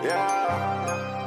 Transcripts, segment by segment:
Yeah.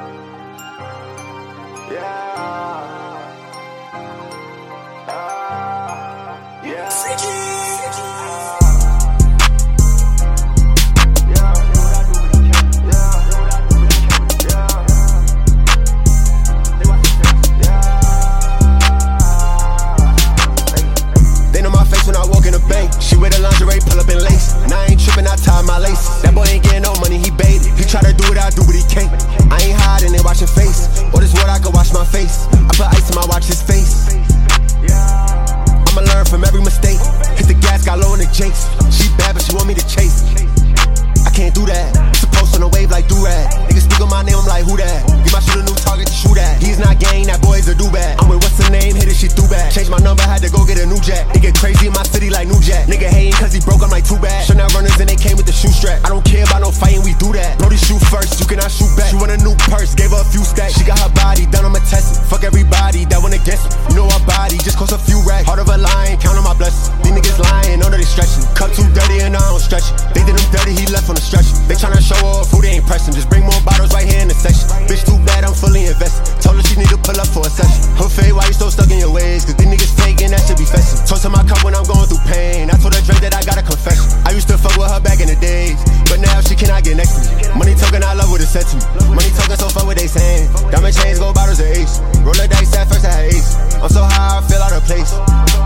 They know my face when I walk in the bank. She wear the lingerie, pull up in lace. And I ain't tripping, I tie my lace. That boy ain't getting no money, he baited. He try to do what I do, but he can't. I ain't hiding, they watching face. Or this word I can wash my face. I put ice in my watch his face. I'ma learn from every mistake. Hit the gas, got low in the jakes. She bad, but she want me to chase. I can't do that. Supposed on a wave like do-rag. Niggas speak on my name, I'm like, who that? Give my shit a new target to shoot at. He's not gang, that boy's a do-bad. I'm with what's her name, hit it, she threw back. Changed my number, had to go get a new jack. It get crazy in my city like New Jack. Nigga hating cause he broke, I'm like, too bad. Chanel runners and they came with the shoe strap. I don't care about no fighting, we do that. Brody shoot first, you cannot shoot back. She want a new purse, gave her a few stacks. She got her body done, I'ma test it. Fuck everybody that went against me. You know her body just cost a few racks. Heart of a lion, count on my blessings. These niggas lying, know that they stretching. Cup too dirty and I don't stretch it. They did him dirty, he left on the stretcher. They tryna show off who they ain't pressing. Just bring more bottles right here in the section. Bitch too bad, I'm fully invested. Told her she need to pull up for a session. Her fade, why you so stuck in your ways? Cause these niggas faking, that should be festive. Toast to my cup when I'm going through pain. I told her Drake that I got a confession. I used to fuck with her back in the days, but now she cannot get next to me. Money talking, I love what it said to me. Money talking, so fuck what they saying. Diamond chains, gold bottles, are ace. Roll the dice, at first I had ace. I'm so high, I feel out of place.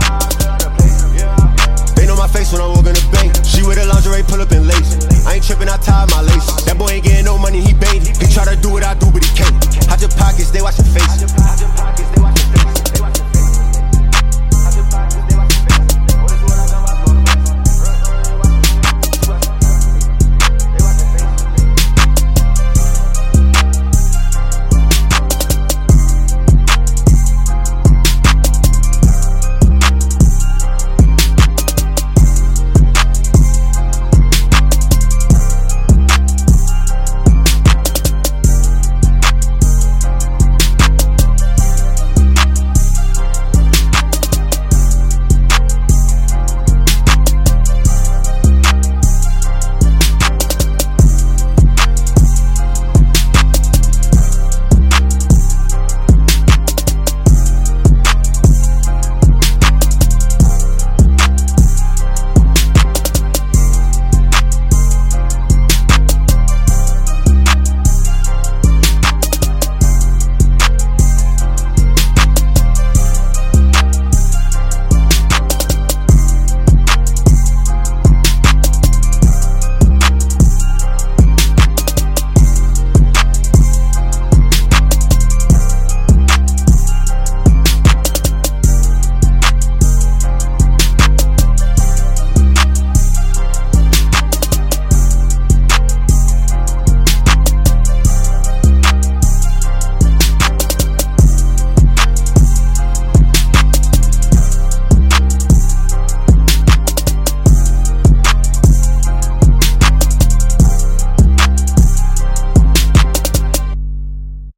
They know my face when I walk in the bank. She wear the lingerie, pull up in lace. I ain't tripping, I tie my lace. That boy ain't getting no money, he baited. He try to do what I do, but he can't. Hide your pockets, they watch your face.